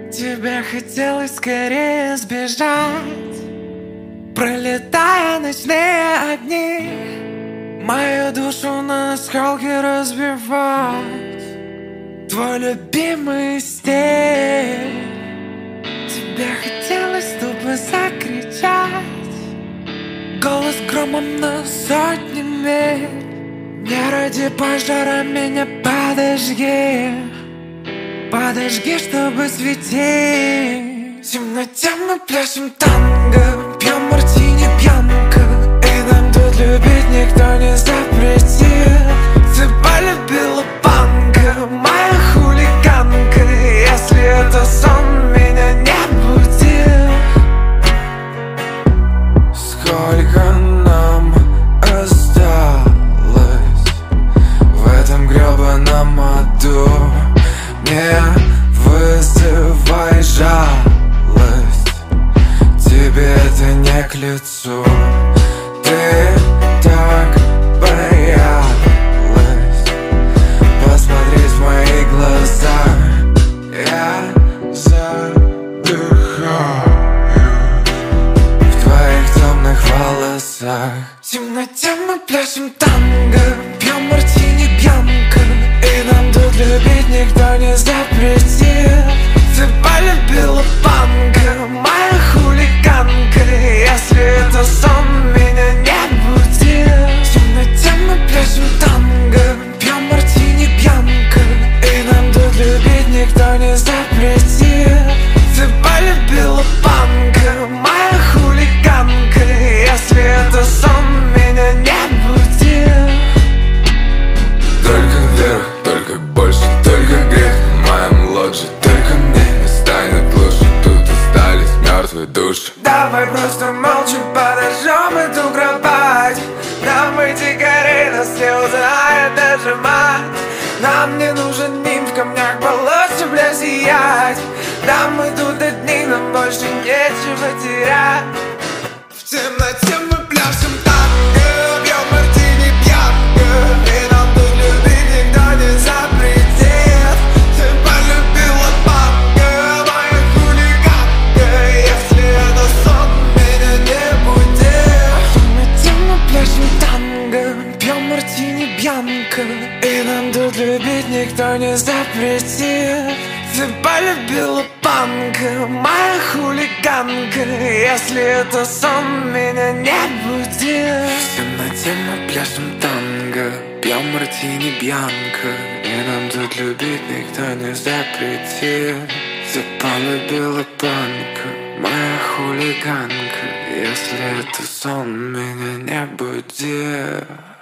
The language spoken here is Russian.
Тебе хотелось скорее сбежать, пролетая ночные огни, мою душу на осколки разбивать. Твой любимый стиль. Тебе хотелось тупо закричать, голос громом на сотни миль. Не ради пожара меня подожги, подожги, чтобы светить. В темноте мы пляшем танго, пьем мартини пьянка, и нам тут любить никто не запретит. Ты полюбила панка, моя хулиганка, если это сон, меня не будит. Сколько нам осталось в этом гребаном аду? Не вызывай жалость, тебе это не к лицу. Ты так боялась посмотреть в мои глаза. Я задыхаюсь в твоих темных волосах. В темноте мы пляшем танго, пьем мартини пьянка, и нам тут любить никто не запретит. Ты полюбила панка, моя хулиганка, если это сон, меня не будит. В темноте мы пляшем танго, пьем мартини пьянка, и нам тут любить никто не запретит. Ты полюбила панка, моя хулиганка, если это сон, меня не будет. Только вверх, только больше, только грех в моем лодже. Только мне не станет лучше, тут остались мертвые души. Давай просто молча подожжем эту кровать. Нам выйти горей, нас не узнает даже мать. Нам не нужен нимб, в камнях полости, бля, сиять. Да мы тут одни, нам больше нечего терять. В темноте мы пляшем танго, пьем мартини пьянка, и нам тут любить никто не запретит. Ты полюбила панка, моя хулиганка, если это сон, меня не будет. В темноте мы пляшем танго, пьем мартини пьянка, и нам тут любить никто не запретит. Ты полюбила панка, моя хулиганка, если это сон, меня не будет. В темноте мы пляшем танго, пьем мартини бьянка, и нам тут любить никто не запретит. Ты полюбила панка, моя хулиганка, если это сон, меня не будет.